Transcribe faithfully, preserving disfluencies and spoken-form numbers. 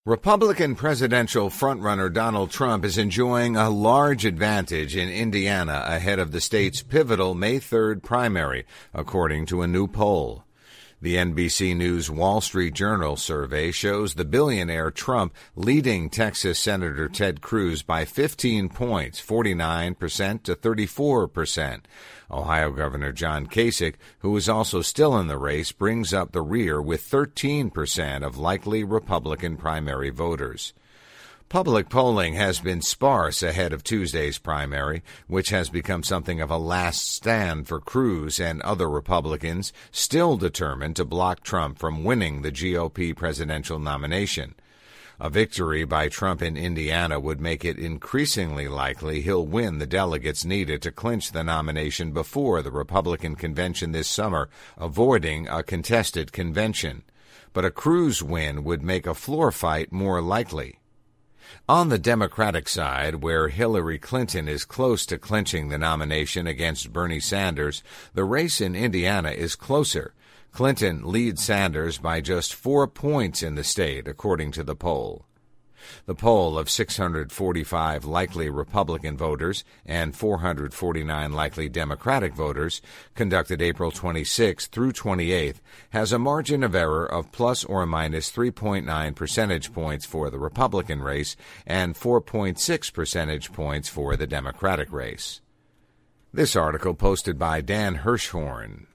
Republican presidential frontrunner Donald Trump is enjoying a large advantage in Indiana ahead of the state's pivotal May third primary, according to a new poll. The N B C News Wall Street Journal survey shows the billionaire Trump leading Texas Senator Ted Cruz by fifteen points, forty-nine percent to thirty-four percent. Ohio Governor John Kasich, who is also still in the race, brings up the rear with thirteen percent of likely Republican primary voters. Public polling has been sparse ahead of Tuesday's primary, which has become something of a last stand for Cruz and other Republicans still determined to block Trump from winning the G O P presidential nomination. A victory by Trump in Indiana would make it increasingly likely he'll win the delegates needed to clinch the nomination before the Republican convention this summer, avoiding a contested convention. But a Cruz win would make a floor fight more likely. On the Democratic side, where Hillary Clinton is close to clinching the nomination against Bernie Sanders, the race in Indiana is closer. Clinton leads Sanders by just four points in the state, according to the poll. The poll of six hundred forty-five likely Republican voters and four hundred forty-nine likely Democratic voters, conducted April twenty-sixth through twenty-eighth, has a margin of error of plus or minus three point nine percentage points for the Republican race and four point six percentage points for the Democratic race. This article posted by Dan Hirschhorn.